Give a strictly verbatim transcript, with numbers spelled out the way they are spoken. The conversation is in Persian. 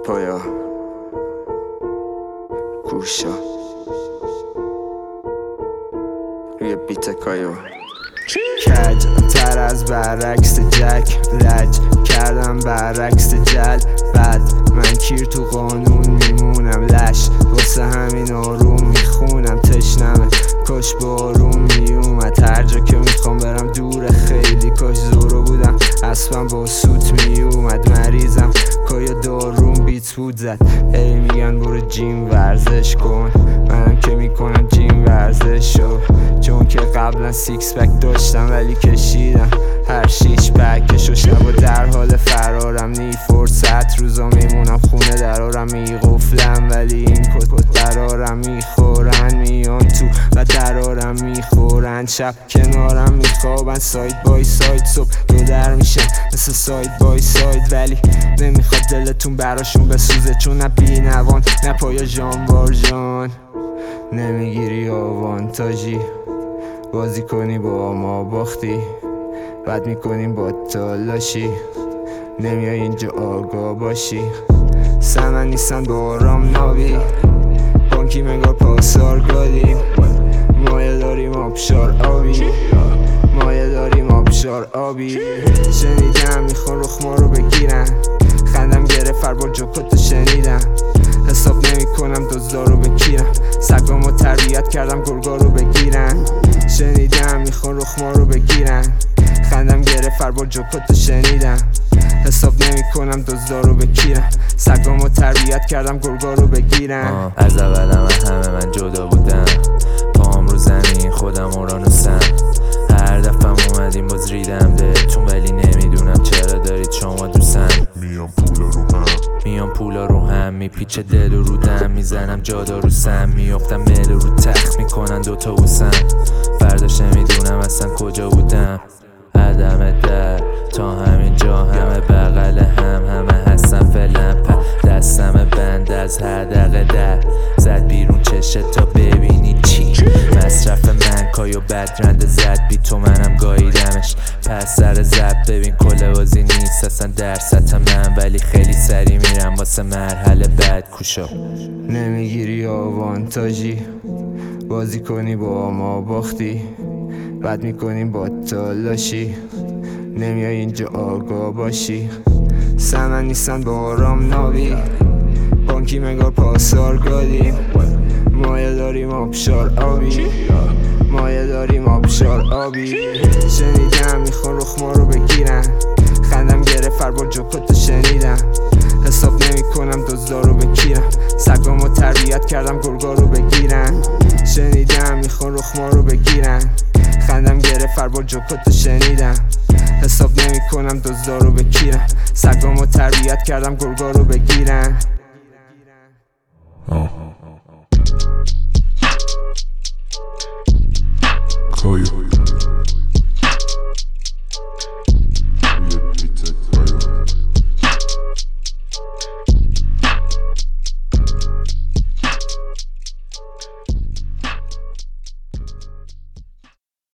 پایا گوشا روی بیت کایو کج تر از برعکس جک لج کردم برعکس جل بد من کیر تو قانون میمونم لش واسه همین آروم میخونم تشنمه کاش بارون میومد هر جا که میخوام برم دور خیلی کاش زورو بودم اسبم با سوت میومد مریضم کایا دارون بیت بود زد هی میگن برو جیم ورزش کن منم که میکنم جیم ورزش شو چون که قبلا سیکس پک داشتم ولی کشیدم هر شیش پکش و شب و در حال فرارم نی فرصت روزا میمونم خونه درارم میقفلم ولی این کت کت درارم میخورن میان تو و درارم میخورن شب کنارم میخوابن ساید بای ساید صبح دو در میشه مثل ساید بای ساید ولی نمیخواد دلتون براشون بسوزه چون نه بی نوان نه پایا جانوار جان نمیگیری آوانتاژی بازی کنی با ما باختی بد میکنیم با تالاشی نمیای اینجا آگاه باشی سمن نیستن با آرام نابی بانکی منگار پاسار گادیم مایه داریم آبشار آبی مایه داریم آبشار آبی شنیدم میخوان رخ ما رو بگیرن خندم گرفت هر بار جوکتو شنیدم حساب نمی کنم دزدا رو بگیرم سگامو تربیت کردم گرگا رو بگیرن شنیدم میخوان رخ ما رو بگیرن خندم گرفت هر بار جوکتو شنیدم حساب نمی کنم دزدا رو بگیرم سگامو تربیت کردم گرگا رو بگیرن از اولم همه من جدا بودم پام رو زمین خودم اورانوسم هر دفعه اومدیم باز ریدم بهتون ولی نمیدونم چرا دارید شما دوستم میام پولا رو هم میام پولا رو هم میپیچه دل و رو دم میزنم جادا رو سم میافتم مل رو تخت میکنن دوتا بوسم فرداش نمیدونم اصلا کجا بودم عدم در تا همین جا همه بغل هم همه هستن فعلا دستم بند از حدقه در زد بیرون چشت تا ببینی چی مصرف من کایو بدرنده زد بی تو منم گاییدمش پس سر زد ببین کله بازی نیست اصلا در سطح من ولی خیلی سری میرم واسه مرحله بعد کوشا نمیگیری آوانتاژی بازی کنی با ما باختی بد میکنیم با تالاشی نمیای اینجا آگاه باشی سمن نیستن با آرام نابی بانکی منگار پاسار گادیم مایه داریم آبشار آبی مایه داریم آبشار آبی شنیدم میخوان رخ ما رو بگیرن خندم گرفت هر بار جوکتو شنیدم حساب نمی کنم دزدا رو بگیرم سگامو تربیت کردم گرگا رو بگیرن شنیدم میخوان رخ ما رو بگیرن خندم گرفت هر بار جوکتو شنیدم حساب نمی کنم دزدا رو بگیرم سگامو تربیت کردم گرگا رو بگیرن آه کایو